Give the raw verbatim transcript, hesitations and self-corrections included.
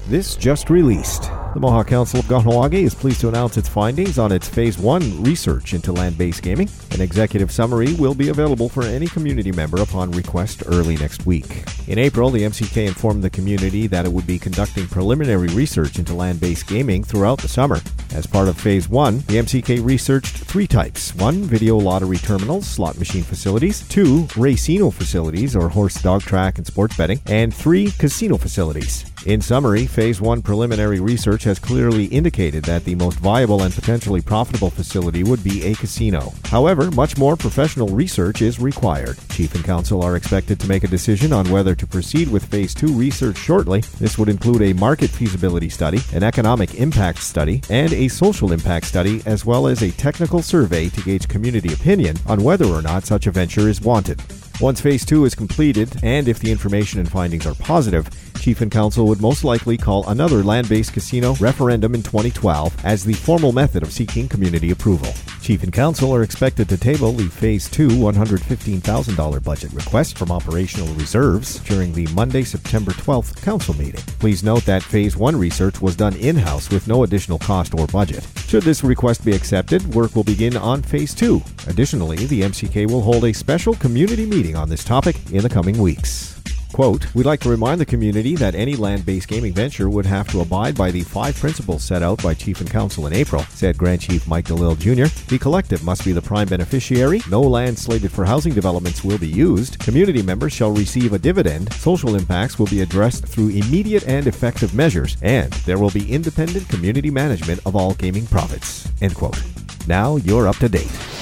This just released. The Mohawk Council of Kahnawake is pleased to announce its findings on its Phase one research into land-based gaming. An executive summary will be available for any community member upon request early next week. In April, the M C K informed the community that it would be conducting preliminary research into land-based gaming throughout the summer. As part of Phase one, the M C K researched three types. One, video lottery terminals, slot machine facilities. Two, racino facilities, or horse, dog track, and sports betting. And three, casino facilities. In summary, Phase one preliminary research has clearly indicated that the most viable and potentially profitable facility would be a casino. However, much more professional research is required. Chief and Council are expected to make a decision on whether to proceed with Phase two research shortly. This would include a market feasibility study, an economic impact study, and a social impact study, as well as a technical survey to gauge community opinion on whether or not such a venture is wanted. Once Phase two is completed, and if the information and findings are positive, Chief and Council would most likely call another land-based casino referendum in twenty twelve as the formal method of seeking community approval. Chief and Council are expected to table the Phase two one hundred fifteen thousand dollars budget request from operational reserves during the Monday, September twelfth Council meeting. Please note that Phase one research was done in-house with no additional cost or budget. Should this request be accepted, work will begin on Phase two. Additionally, the M C K will hold a special community meeting on this topic in the coming weeks. Quote, "We'd like to remind the community that any land-based gaming venture would have to abide by the five principles set out by Chief and Council in April," said Grand Chief Mike DeLille Junior The collective must be the prime beneficiary, no land slated for housing developments will be used, community members shall receive a dividend, social impacts will be addressed through immediate and effective measures, and there will be independent community management of all gaming profits. End quote. Now you're up to date.